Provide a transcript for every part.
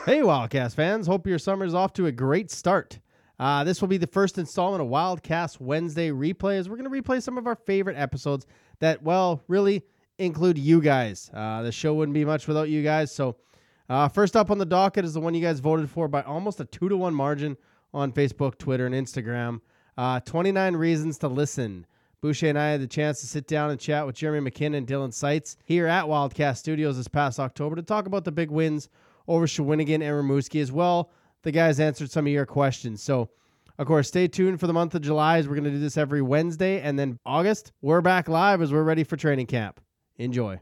Hey, Wildcast fans. Hope your summer's off to a great start. This will be the first installment of Wildcast Wednesday replay, as we're going to replay some of our favorite episodes that, well, really include you guys. The show wouldn't be much without you guys. So first up on the docket is the one you guys voted for by almost a 2-1 margin on Facebook, Twitter, and Instagram. 29 Reasons to Listen. Boucher and I had the chance to sit down and chat with Jeremy McKinnon and Dylan Seitz here at Wildcast Studios this past October to talk about the big wins over Shawinigan and Rimouski as well. The guys answered some of your questions. So, of course, stay tuned for the month of July as we're going to do this every Wednesday. And then August, we're back live as we're ready for training camp. Enjoy.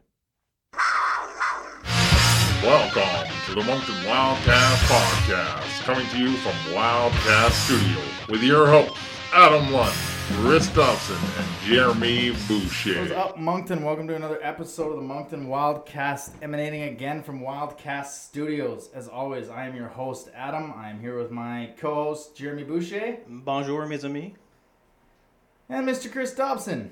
Welcome to the Moncton Wildcast Podcast, coming to you from Wildcast Studio with your hosts, Adam Lund, Chris Dobson, and Jeremy Boucher. What's up, Moncton? Welcome to another episode of the Moncton Wildcast, emanating again from Wildcast Studios. As always, I am your host, Adam. I am here with my co-host, Jeremy Boucher. Bonjour, mes amis. And Mr. Chris Dobson.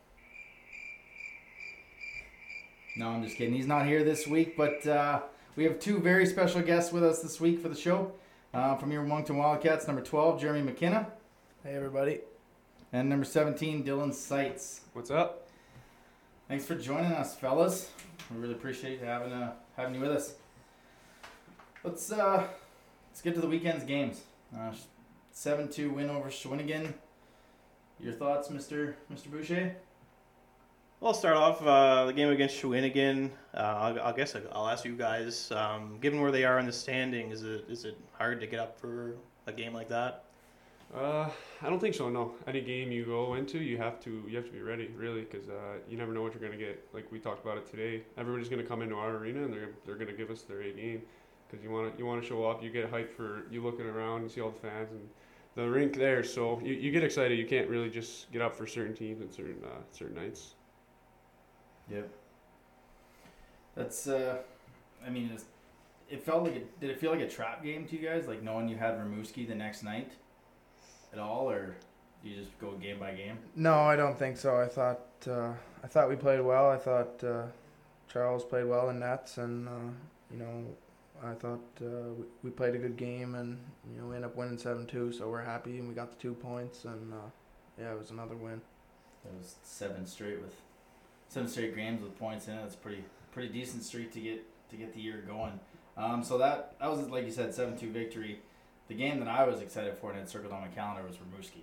No, I'm just kidding. He's not here this week, but we have two very special guests with us this week for the show. From your Moncton Wildcats, number 12, Jeremy McKenna. Hey, everybody. And number 17, Dylan Seitz. What's up? Thanks for joining us, fellas. We really appreciate having you with us. Let's get to the weekend's games. 7-2 win over Shawinigan. Your thoughts, Mr. Boucher? Well, I'll start off the game against Shawinigan. I guess I'll ask you guys, given where they are in the standing, is it hard to get up for a game like that? I don't think so. No, any game you go into, you have to be ready, really, because you never know what you're gonna get. Like we talked about it today, everybody's gonna come into our arena and they're gonna give us their A game, because you want to show up. You get hyped for you looking around, you see all the fans and the rink there, so you get excited. You can't really just get up for certain teams and certain nights. Yep. That's I mean, it felt like did it feel like a trap game to you guys, like knowing you had Rimouski the next night at all, or do you just go game by game? No, I don't think so. I thought we played well. I thought Charles played well in nets, and I thought we played a good game, and we ended up winning 7-2. So we're happy, and we got the 2 points, and it was another win. That was seven straight games with points in it. That's pretty decent streak to get the year going. So that was, like you said, 7-2 victory. The game that I was excited for and had circled on my calendar was Rimouski.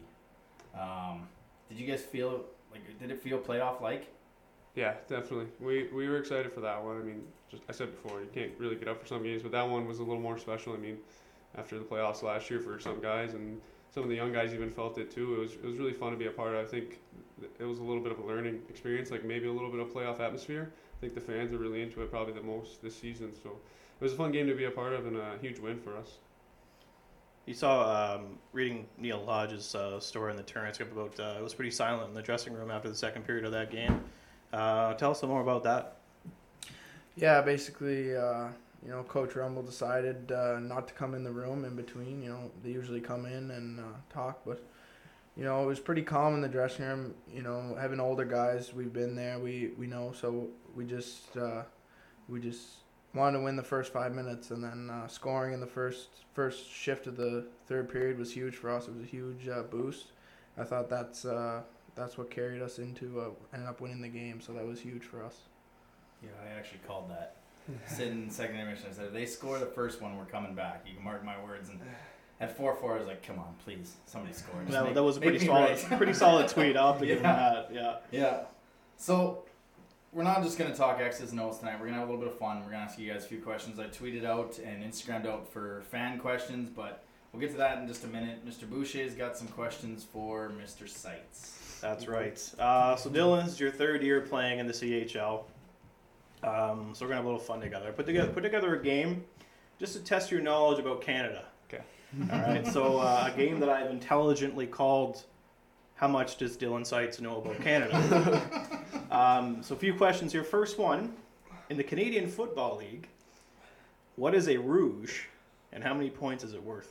Did you guys did it feel playoff-like? Yeah, definitely. We were excited for that one. I mean, I said before, you can't really get up for some games, but that one was a little more special. I mean, after the playoffs last year for some guys, and some of the young guys even felt it too. It was really fun to be a part of. I think it was a little bit of a learning experience, like maybe a little bit of playoff atmosphere. I think the fans are really into it probably the most this season. So it was a fun game to be a part of and a huge win for us. You saw, reading Neil Hodge's story in the transcript about it was pretty silent in the dressing room after the second period of that game. Tell us some more about that. Yeah, basically, Coach Rumble decided not to come in the room in between. They usually come in and talk, but it was pretty calm in the dressing room. Having older guys, we've been there, we know, so we just wanted to win the first 5 minutes, and then scoring in the first shift of the third period was huge for us. It was a huge boost. I thought that's what carried us into ended up winning the game, so that was huge for us. Yeah, I actually called that. Sitting in second intermission, I said, if they score the first one, we're coming back. You can mark my words. And at 4-4, I was like, come on, please, somebody score. That was a pretty solid tweet. I'll have to give him that. Yeah. So we're not just going to talk X's and O's tonight. We're going to have a little bit of fun. We're going to ask you guys a few questions. I tweeted out and Instagrammed out for fan questions, but we'll get to that in just a minute. Mr. Boucher's got some questions for Mr. Seitz. That's right. So Dylan, this is your third year playing in the CHL. So we're going to have a little fun together. Put together a game just to test your knowledge about Canada. Okay. All right. So a game that I've intelligently called How Much Does Dylan Seitz Know About Canada? So a few questions here. First one, in the Canadian Football League, what is a rouge and how many points is it worth?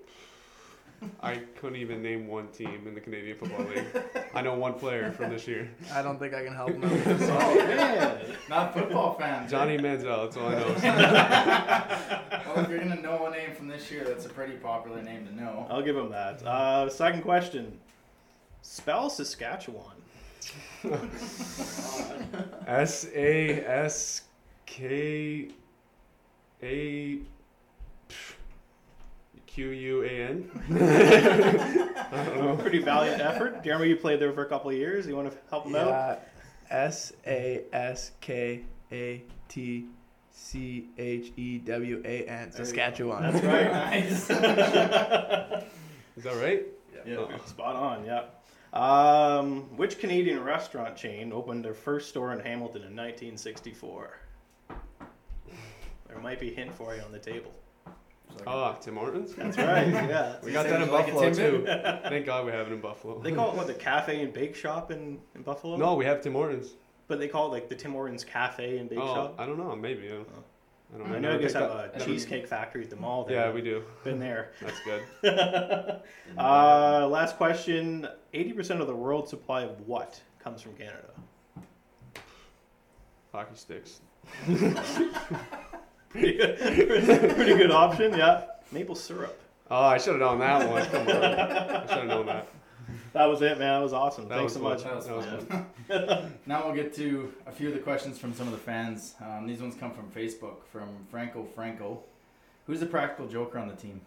I couldn't even name one team in the Canadian Football League. I know one player from this year. I don't think I can help him. Oh, man. Not football fans. Johnny Manziel, that's all I know. Well, if you're gonna know a name from this year that's a pretty popular name to know. I'll give him that. Second question. Spell Saskatchewan. SASKAQUAN. I don't know. Pretty valiant effort. Jeremy, you played there for a couple of years. You want to help him out? SASKATCHEWAN. Saskatchewan. That's right. Nice. Is that right? Yeah. Spot on, yeah. Which Canadian restaurant chain opened their first store in Hamilton in 1964? There might be a hint for you on the table. Tim Hortons? That's right, yeah. We got that in Like a Buffalo, Tim too. Thank God we have it in Buffalo. They call it, what, the Cafe and Bake Shop in Buffalo? No, we have Tim Hortons. But they call it, like, the Tim Hortons Cafe and Bake Oh, Shop? I don't know. Maybe. I don't know. I know you guys picked have up- a cheesecake factory at the mall there. Yeah, we do. Been there. That's good. Last question. 80% of the world's supply of what comes from Canada? Hockey sticks. Pretty good option, yeah. Maple syrup. Oh, I should have known that one. Come on. I should have known that. That was it, man. That was awesome. That Thanks so was much. That was That was fun. Now we'll get to a few of the questions from some of the fans. These ones come from Facebook, from Franco. Who's the practical joker on the team?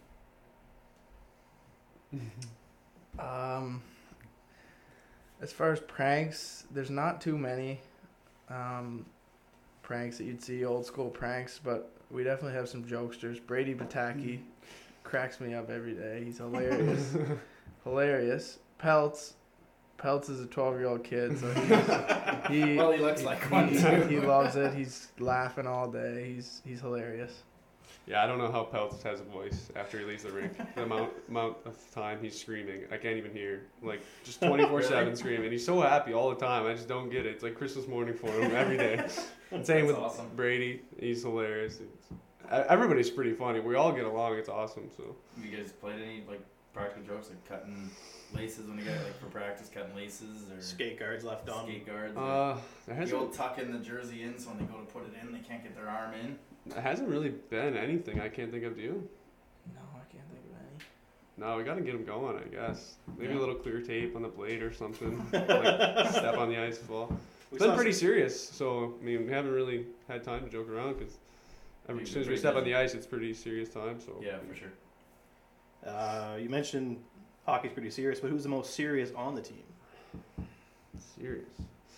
As far as pranks, there's not too many pranks that you'd see, old school pranks, but we definitely have some jokesters. Brady Bataki cracks me up every day. He's hilarious. Hilarious. Peltz is a 12-year-old kid, so he looks like one too. he loves it. He's laughing all day. He's hilarious. Yeah, I don't know how Peltz has a voice after he leaves the rink. The amount of time he's screaming, I can't even hear. Like, just 24/7 screaming. He's so happy all the time. I just don't get it. It's like Christmas morning for him every day. Same with awesome. Brady. He's hilarious. Everybody's pretty funny. We all get along. It's awesome. So You guys played any like practical jokes, like cutting laces when you got like for practice, cutting laces or Skate guards left on. skate guards? Or there the hasn't old tuck in the jersey in, so when they go to put it in, they can't get their arm in. really been anything I can't think of. Do you? No, I can't think of any. No, we got to get him going, I guess. Maybe Yeah. a little clear tape on the blade or something. Like step on the ice fall. We It's been saw pretty serious, so I mean, we haven't really had time to joke around because You've as been soon as we pretty step on busy. the ice, it's pretty serious time. So Yeah, for sure. You mentioned hockey's pretty serious, but who's the most serious on the team? serious.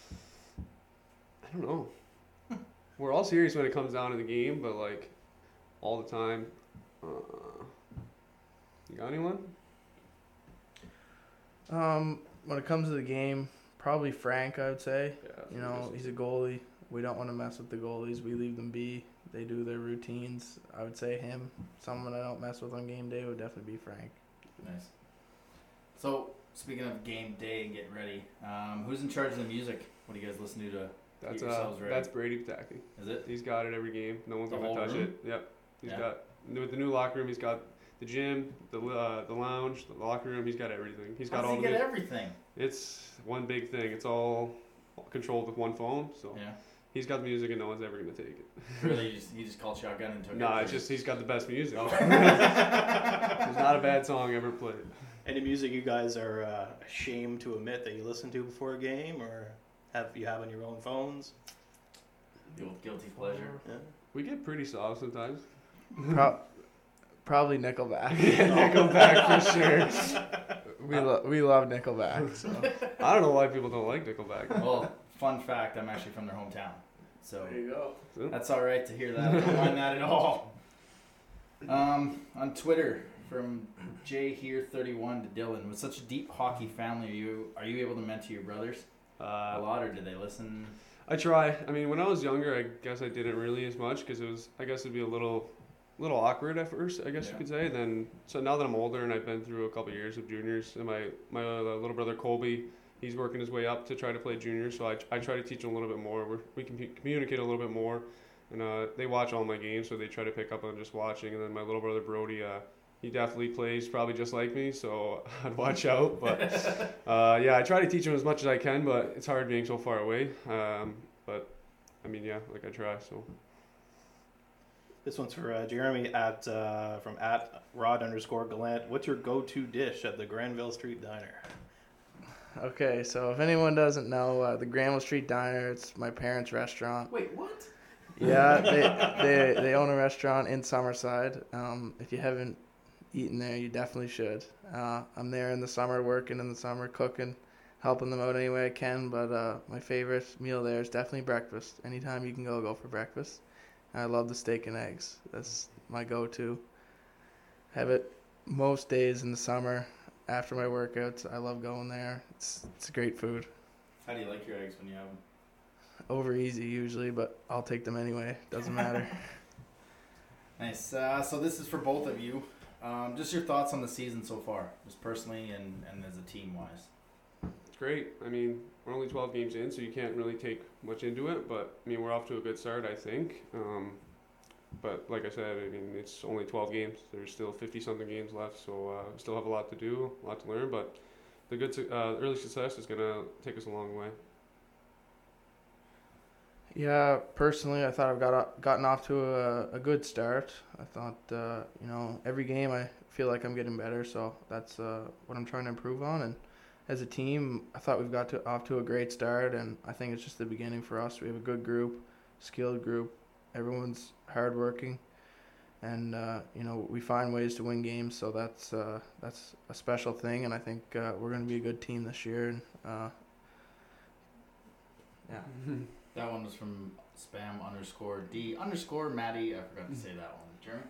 I don't know. We're all serious when it comes down to the game, but like all the time. You got anyone? When it comes to the game, probably Frank, I would say. Yeah. You know, he's a goalie. We don't want to mess with the goalies. We leave them be. They do their routines. I would say him. Someone I don't mess with on game day would definitely be Frank. Nice. So, speaking of game day and getting ready, who's in charge of the music? What do you guys listen to That's get yourselves ready? that's Brady Pataki. Is it? He's got it every game. No one's The gonna whole touch room? it. Yep. He's Yeah. got with the new locker room. He's got the gym, the lounge, the locker room. He's got everything. He's How got does all he the. get everything? It's one big thing. It's all controlled with one phone. So Yeah. he's got the music, and no one's ever gonna take it. Really, he just called shotgun and took it? Nah, it's just he's got the best music. Oh. There's not a bad song ever played. Any music you guys are ashamed to admit that you listen to before a game, or have on your own phones? The old guilty pleasure. Yeah. We get pretty soft sometimes. Probably Nickelback. Nickelback for sure. We love Nickelback. So. I don't know why people don't like Nickelback. Well, fun fact, I'm actually from their hometown. So you go. that's all right to hear that. I don't mind that at all. On Twitter, from Jay here 31 to Dylan, with such a deep hockey family, are you able to mentor your brothers a lot, or do they listen? I try. I mean, when I was younger, I guess I didn't really as much because I guess it'd be a little awkward at first, I guess you Yeah. could say. Then, so now that I'm older and I've been through a couple years of juniors, and my little brother Colby, he's working his way up to try to play juniors, so I try to teach him a little bit more. We can communicate a little bit more, and they watch all my games, so they try to pick up on just watching. And then my little brother Brody, he definitely plays probably just like me, so I'd watch out. But yeah, I try to teach him as much as I can, but it's hard being so far away. But I mean, yeah, like I try. So This one's for Jeremy from @Rod_Gallant. What's your go-to dish at the Granville Street Diner? Okay, so if anyone doesn't know, the Granville Street Diner, it's my parents' restaurant. Wait, what? Yeah, they own a restaurant in Summerside. If you haven't eaten there, you definitely should. I'm there in the summer, working in the summer, cooking, helping them out any way I can. But my favorite meal there is definitely breakfast. Anytime you can go for breakfast. I love the steak and eggs. That's my go-to. Have it most days in the summer after my workouts. I love going there. It's great food. How do you like your eggs when you have them? Over easy usually, but I'll take them anyway. Doesn't matter. Nice. So this is for both of you. Just your thoughts on the season so far, just personally and as a team-wise. It's great. I mean, we're only 12 games in, so you can't really take much into it. But I mean, we're off to a good start, I think. But like I said, I mean, it's only 12 games. There's still 50-something games left, so we still have a lot to do, a lot to learn. But the good early success is going to take us a long way. Yeah, personally, I thought I've gotten off to a good start. I thought, every game I feel like I'm getting better, so that's what I'm trying to improve on. And as a team, I thought we've got off to a great start, and I think it's just the beginning for us. We have a good group, skilled group. Everyone's hardworking, and we find ways to win games. So that's a special thing, and I think we're going to be a good team this year. And yeah. That one was from spam_D_Maddie. I forgot to say that one. Jeremy?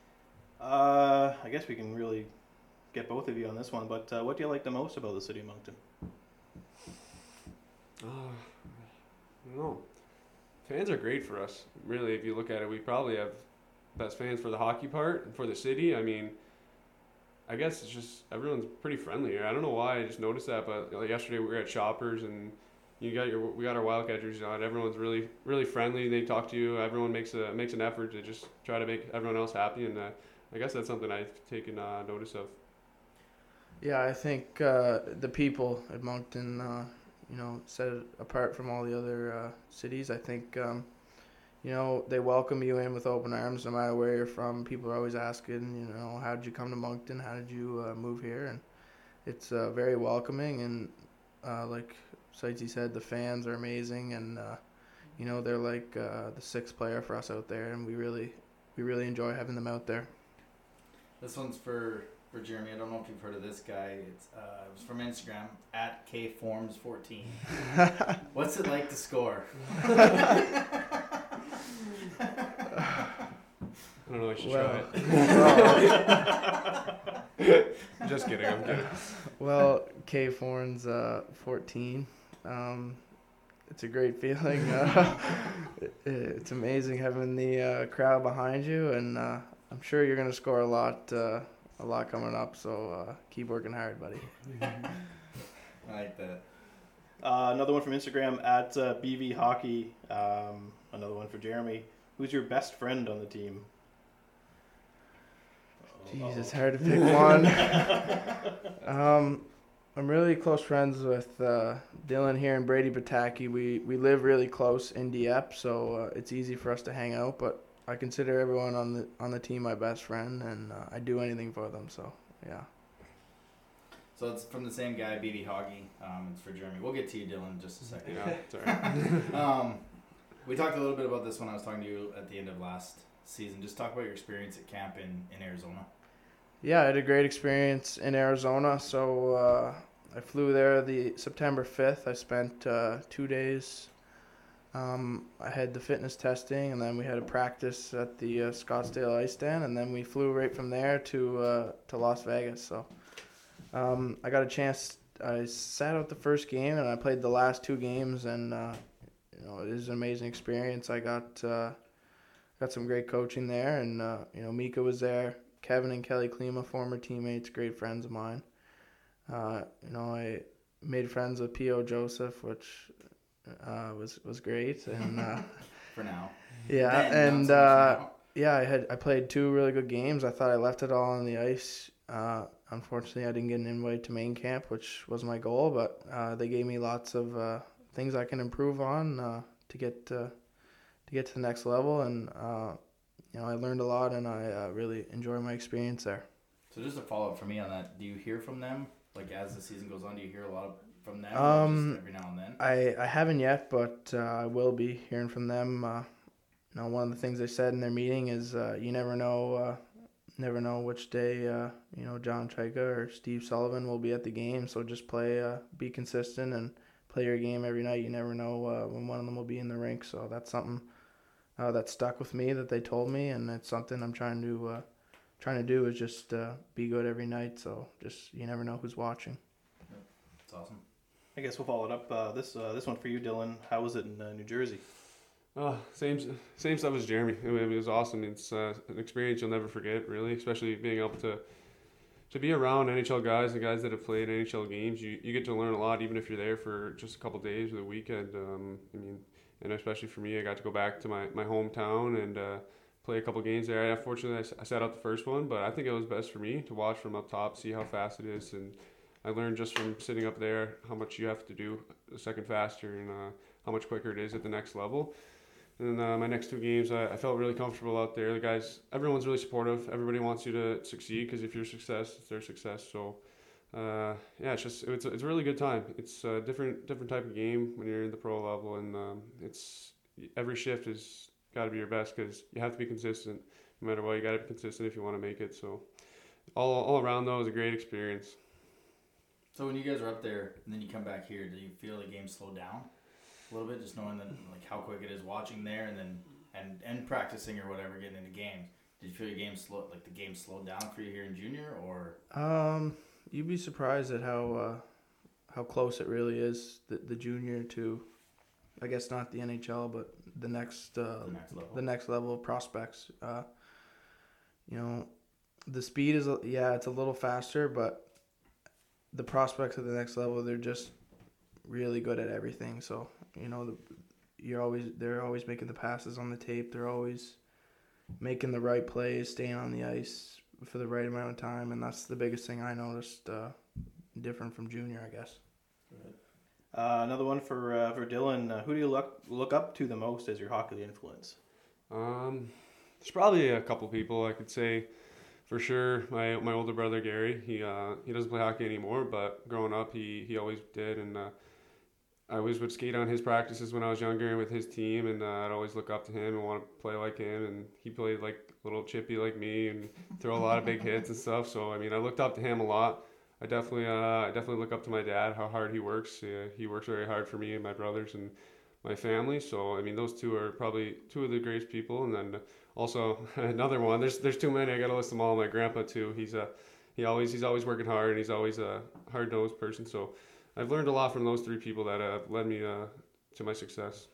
I guess we can really get both of you on this one, but what do you like the most about the city of Moncton? I don't know. Fans are great for us. Really, if you look at it, we probably have best fans for the hockey part and for the city. I mean, I guess it's just everyone's pretty friendly here. I don't know why. I just noticed that, but like yesterday we were at Shoppers and we got our Wildcat jerseys on. Everyone's really, really friendly. They talk to you. Everyone makes an effort to just try to make everyone else happy, and I guess that's something I've taken notice of. Yeah, I think the people at Moncton, set it apart from all the other cities. I think, they welcome you in with open arms no matter where you're from. People are always asking, how did you come to Moncton? How did you move here? And it's very welcoming. And like Sightsy said, the fans are amazing. And, they're like the sixth player for us out there. And we really enjoy having them out there. This one's for Jeremy. I don't know if you've heard of this guy. It was from Instagram @KForms14. What's it like to score? I don't know. I should try it. Just kidding. I'm kidding. Well, KForms 14. It's a great feeling. It's amazing having the crowd behind you, and I'm sure you're going to score a lot coming up. So keep working hard, buddy. I like that. Another one from Instagram @BV Hockey. Another one for Jeremy. Who's your best friend on the team? Jeez, it's hard to pick one. I'm really close friends with Dylan here and Brady Pataki. We live really close in Dieppe, so it's easy for us to hang out. But I consider everyone on the team my best friend, and I do anything for them. So yeah. So it's from the same guy, BB Hoggy. It's for Jeremy. We'll get to you, Dylan, in just a second. Yeah, it's all right. We talked a little bit about this when I was talking to you at the end of last season. Just talk about your experience at camp in Arizona. Yeah, I had a great experience in Arizona. So I flew there the September 5th. I spent 2 days. I had the fitness testing, and then we had a practice at the Scottsdale Ice Stand, and then we flew right from there to Las Vegas. So I got a chance. I sat out the first game, and I played the last 2 games, and it was an amazing experience. I got some great coaching there, and Mika was there. Kevin and Kelly Klima, former teammates, great friends of mine. I made friends with P.O. Joseph, which was great. And for now. Yeah, Then, and I played 2 really good games. I thought I left it all on the ice. Unfortunately, I didn't get an invite to main camp, which was my goal. But they gave me lots of things I can improve on to get to the next level. And I learned a lot, and I really enjoy my experience there. So just a follow up for me on that. Do you hear from them? Like as the season goes on, do you hear a lot from them? Or just every now and then. I haven't yet, but I will be hearing from them. One of the things they said in their meeting is you never know which day John Chaika or Steve Sullivan will be at the game. So just be consistent and play your game every night. You never know when one of them will be in the rink. So that's something that stuck with me that they told me, and it's something I'm trying to do is just be good every night. So just you never know who's watching. That's awesome. I guess we'll follow it up. This one for you, Dylan. How was it in New Jersey? Same stuff as Jeremy. It was awesome. It's an experience you'll never forget, really, especially being able to be around NHL guys and guys that have played NHL games. You get to learn a lot, even if you're there for just a couple days or the weekend. And especially for me, I got to go back to my hometown and play a couple games there. Unfortunately, I sat out the first one, but I think it was best for me to watch from up top, see how fast it is, and I learned just from sitting up there how much you have to do a second faster and how much quicker it is at the next level. And my next 2 games, I felt really comfortable out there. The guys, everyone's really supportive. Everybody wants you to succeed because if you're a success, it's their success. So, it's a really good time. It's a different type of game when you're in the pro level, and every shift is got to be your best because you have to be consistent. No matter what, you got to be consistent if you want to make it. So, all around though, it was a great experience. So when you guys are up there and then you come back here, do you feel the game slow down a little bit, just knowing that like how quick it is watching there and then and practicing or whatever, getting into games? Did you feel your game the game slowed down for you here in junior, or? You'd be surprised at how close it really is, the junior to, I guess not the NHL, but the next level of prospects. The speed is it's a little faster, but the prospects at the next level, they're just really good at everything. So they're always making the passes on the tape. They're always making the right plays, staying on the ice for the right amount of time, and that's the biggest thing I noticed different from junior, I guess. Another one for Dylan. Who do you look up to the most as your hockey influence? There's probably a couple people I could say. For sure, my older brother Gary. He doesn't play hockey anymore, but growing up he always did, and I always would skate on his practices when I was younger and with his team, and I'd always look up to him and want to play like him. And he played like a little chippy like me and throw a lot of big hits and stuff. So I looked up to him a lot. I definitely look up to my dad, how hard he works. He works very hard for me and my brothers and my family. So those two are probably two of the greatest people. And then also another one. There's too many. I gotta list them all. My grandpa too. He's always working hard, and he's always a hard-nosed person. So I've learned a lot from those 3 people that have led me to my success.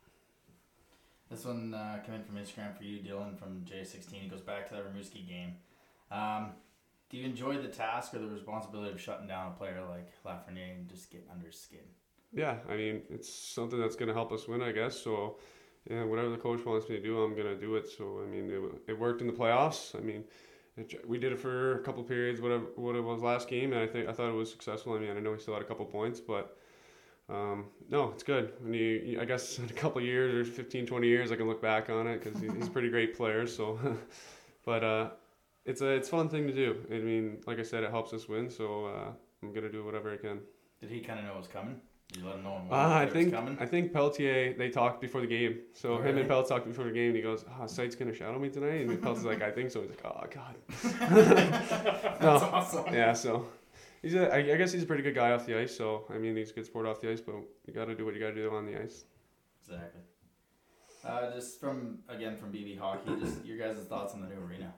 This one came in from Instagram for you, Dylan, from J16. He goes back to that Rimouski game. Do you enjoy the task or the responsibility of shutting down a player like Lafreniere and just getting under his skin? Yeah, it's something that's going to help us win, I guess. So, yeah, whatever the coach wants me to do, I'm going to do it. So, it worked in the playoffs. We did it for a couple periods, what it was last game, and I thought it was successful. I know we still had a couple points, but no, it's good. I guess in a couple years or 15, 20 years, I can look back on it because he's a pretty great player. So, but it's a fun thing to do. Like I said, it helps us win. So I'm gonna do whatever I can. Did he kind of know it was coming? Did you let him know it was coming? I think Pelletier, they talked before the game. So him and Pelt talked before the game, and he goes, Sight's going to shadow me tonight? And Pelt's like, I think so. He's like, oh, God. That's awesome. Yeah, so I guess he's a pretty good guy off the ice. So, he's a good sport off the ice, but you got to do what you got to do on the ice. Exactly. Just from BB Hockey, just your guys' thoughts on the new arena.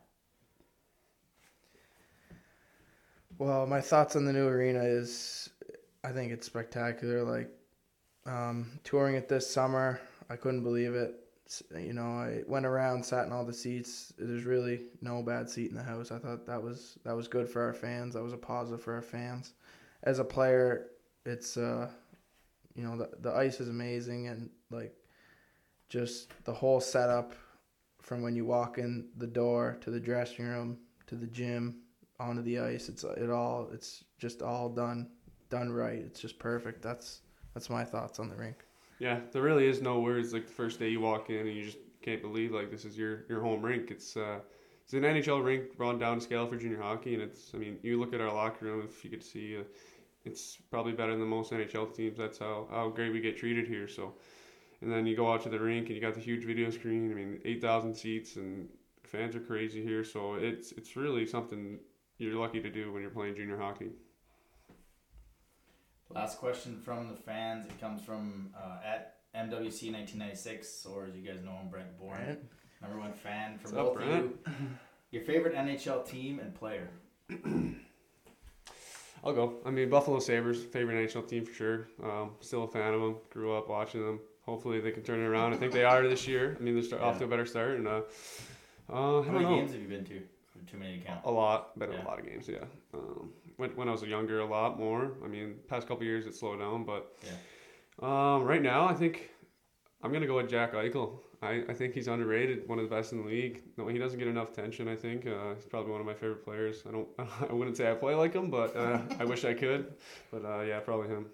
Well, my thoughts on the new arena is I think it's spectacular. Touring it this summer, I couldn't believe it. I went around, sat in all the seats. There's really no bad seat in the house. I thought that was good for our fans. That was a positive for our fans. As a player, it's the ice is amazing, and just the whole setup from when you walk in the door to the dressing room to the gym onto the ice. It's just all done right. It's just perfect. That's my thoughts on the rink. Yeah, there really is no words. The first day you walk in and you just can't believe like this is your home rink. It's an NHL rink run down scale for junior hockey, and you look at our locker room, if you could see, it's probably better than most NHL teams. That's how great we get treated here. So, and then you go out to the rink and you got the huge video screen. 8,000 seats and fans are crazy here. So it's really something you're lucky to do when you're playing junior hockey. Last question from the fans. It comes from at MWC 1996, or as you guys know him, Brent Bourne. Brent. Number one fan for What's up, both of Brent? you. Your favorite NHL team and player? I'll go. Buffalo Sabres, favorite NHL team for sure. Still a fan of them. Grew up watching them. Hopefully they can turn it around. I think they are this year. They're off to a better start. And I How don't many know. games have you been to? Too many to count. A lot. Been in Yeah. a lot of games, yeah. When I was younger, a lot more. Past couple years it slowed down, but right now I think I'm gonna go with Jack Eichel. I think he's underrated, one of the best in the league. No, he doesn't get enough attention. I think he's probably one of my favorite players. I wouldn't say I play like him, but I wish I could. But yeah, probably him.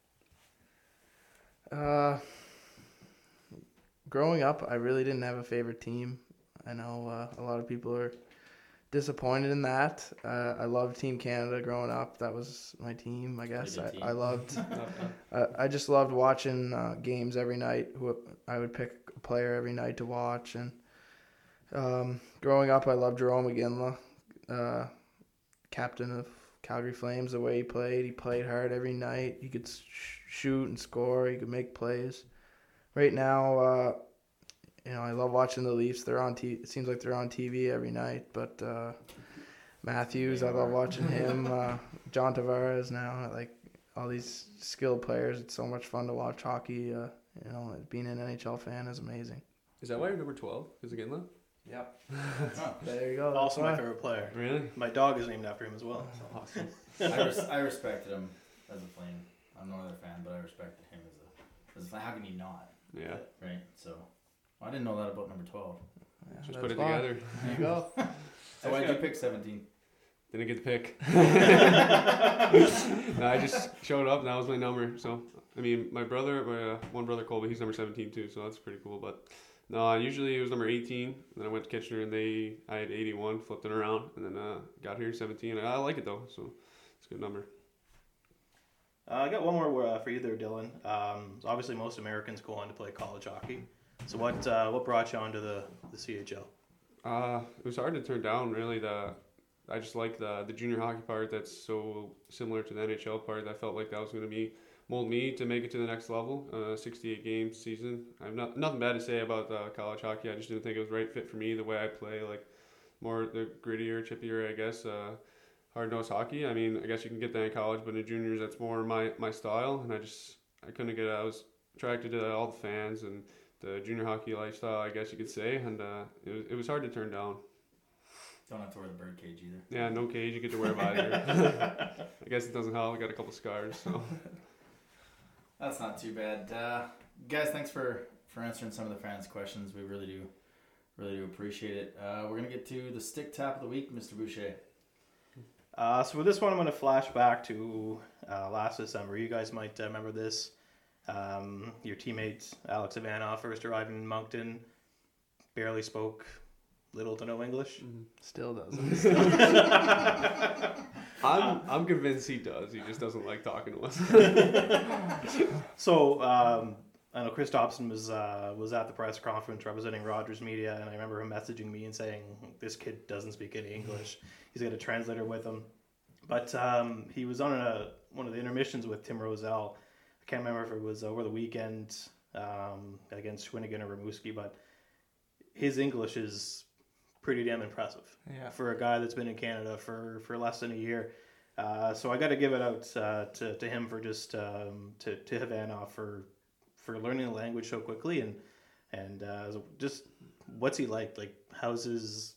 Growing up, I really didn't have a favorite team. I know a lot of people are disappointed in that. I loved Team Canada growing up. That was my team, I guess. Pretty good team. I loved. I just loved watching games every night. I would pick a player every night to watch. And growing up, I loved Jerome McGinley, captain of Calgary Flames. The way he played hard every night. He could shoot and score. He could make plays. Right now, I love watching the Leafs. They're on It seems like they're on TV every night. But Matthews, I love watching him. John Tavares now, like all these skilled players. It's so much fun to watch hockey. Being an NHL fan is amazing. Is that why you're number 12? Is it Ginla? Yep. There you go. Also my That's why. favorite player. Really? My dog is named after him as well. So. Awesome. I respected him as a Flame. I'm no other fan, but I respected him as a fan. How can you not? Yeah. Right. So I didn't know that about number 12. Yeah, Just that's put it fine. together. There you go. So why did you pick 17? Didn't get the pick. No, I just showed up and that was my number. So, my one brother Colby, he's number 17 too, so that's pretty cool. But no, usually it was number 18. And then I went to Kitchener and I had 81, flipped it around, and then got here 17. I like it though, so it's a good number. I got one more for you there, Dylan. Obviously, most Americans go on to play college hockey. So what brought you onto the CHL? It was hard to turn down, really. I just like the junior hockey part that's so similar to the NHL part. I felt like that was going to mold me to make it to the next level. 68 game season. I have nothing bad to say about college hockey. I just didn't think it was the right fit for me, the way I play, like more the grittier, chippier, I guess. Hard-nosed hockey. I guess you can get that in college, but in juniors, that's more my style. And I couldn't get it. I was attracted to all the fans and the junior hockey lifestyle, I guess you could say. And it was hard to turn down. Don't have to wear the bird cage either. Yeah, no cage. You get to wear a visor. I guess it doesn't help. I got a couple scars, so. That's not too bad. Guys, thanks for answering some of the fans' questions. We really do appreciate it. We're going to get to the stick tap of the week, Mr. Boucher. So for this one, I'm going to flash back to last December. You guys might remember this. Your teammate, Alex Ivanoff, first arrived in Moncton, barely spoke little to no English. Still doesn't. I'm convinced he does. He just doesn't like talking to us. So I know Chris Dobson was at the press conference representing Rogers Media, and I remember him messaging me and saying, "This kid doesn't speak any English. He's got a translator with him." But he was on one of the intermissions with Tim Rosell. I can't remember if it was over the weekend against Schwinnigan or Rimouski, but his English is pretty damn impressive for a guy that's been in Canada for less than a year. So I got to give it out to him for just to Ivanoff for learning the language so quickly and just what's he like? Like how's his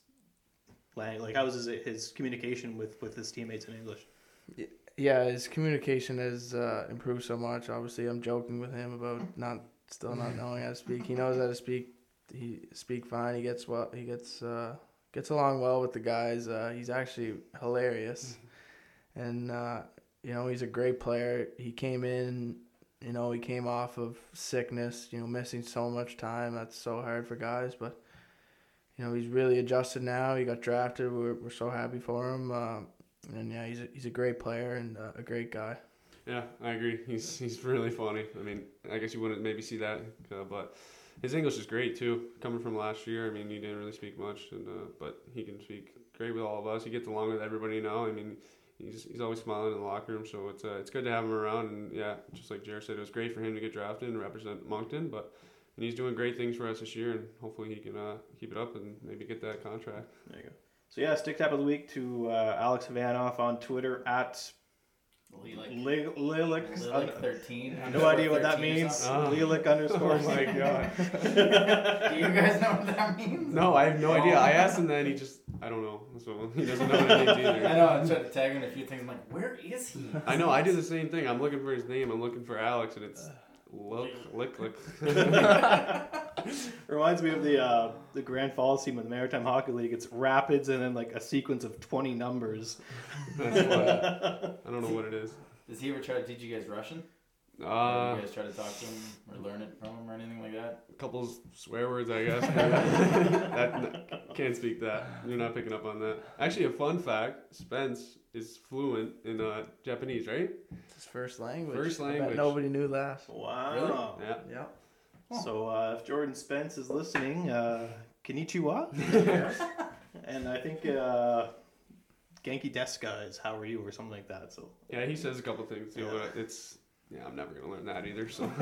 his communication with his teammates in English? Yeah, his communication has improved so much. Obviously, I'm joking with him about still not knowing how to speak. He knows how to speak. He speak fine. He gets along well with the guys. He's actually hilarious, and he's a great player. He came in You know, he came off of sickness, you know, missing so much time. That's so hard for guys. But, you know, he's really adjusted now. He got drafted. We're so happy for him. And, yeah, he's a great player and a great guy. Yeah, I agree. He's really funny. I mean, I guess you wouldn't maybe see that, but his English is great too. Coming from last year, I mean, he didn't really speak much, but he can speak great with all of us. He gets along with everybody now. I mean, he's always smiling in the locker room, so it's good to have him around. And yeah, just like Jared said, it was great for him to get drafted and represent Moncton, and he's doing great things for us this year, and hopefully he can keep it up and maybe get that contract. There you go. So yeah, stick tap of the week to Alex Ivanoff on Twitter at Lilik 13. No idea what that means. Lilik _. Oh my god. Do you guys know what that means? No, I have no idea. I asked him that, and I don't know. So he doesn't know what it means either. I know, I tried to tag him in a few things. I'm like, where is he? I know, I do the same thing. I'm looking for his name. I'm looking for Alex, and it's Lick. Reminds me of the Grand Falls team of the Maritime Hockey League. It's Rapids and then like a sequence of 20 numbers. That's what, I don't know what it is. Does he ever try to teach you guys Russian? Or you guys try to talk to him or learn it from him or anything like that? A couple swear words, I guess. Can't speak that. You're not picking up on that. Actually, a fun fact: Spence is fluent in Japanese, right? It's his first language. First I bet language. nobody knew that. Wow. Yeah. Yeah. So if Jordan Spence is listening, konnichiwa. And I think Genki Deska is how are you or something like that. So Yeah, he says a couple things, but I'm never gonna learn that either. So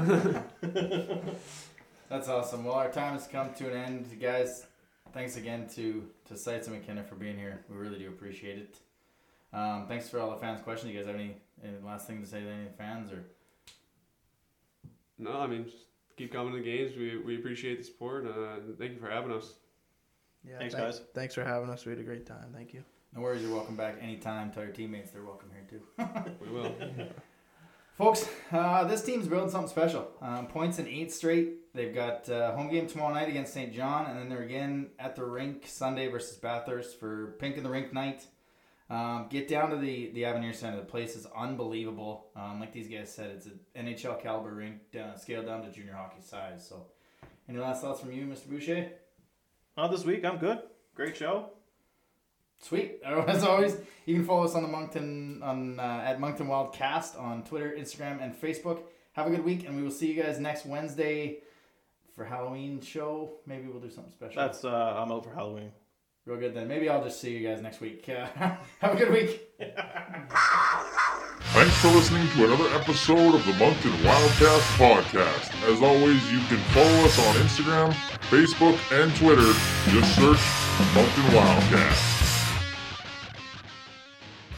That's awesome. Well, our time has come to an end, guys. Thanks again to Sites and McKenna for being here. We really do appreciate it. Thanks for all the fans' questions. You guys have any last thing to say to any fans or? no, I mean, just keep coming to the games. We appreciate the support. And thank you for having us. Yeah. Thanks, guys. Thanks for having us. We had a great time. Thank you. No worries. You're welcome back anytime. Tell your teammates they're welcome here too. We will. Folks, this team's building something special. Points in 8 straight. They've got home game tomorrow night against St. John, and then they're again at the rink Sunday versus Bathurst for Pink in the Rink night. Get down to the Avenir Center. The place is unbelievable. Like these guys said, it's an NHL caliber rink scaled down to junior hockey size. So, any last thoughts from you, Mr. Boucher? This week I'm good. Great show. Sweet. As always, you can follow us on the Moncton at Moncton Wildcast on Twitter, Instagram, and Facebook. Have a good week, and we will see you guys next Wednesday for Halloween show. Maybe we'll do something special. That's I'm out for Halloween. Real good then. Maybe I'll just see you guys next week. Have a good week. Thanks for listening to another episode of the Moncton Wildcast podcast. As always, you can follow us on Instagram, Facebook, and Twitter. Just search Moncton Wildcast.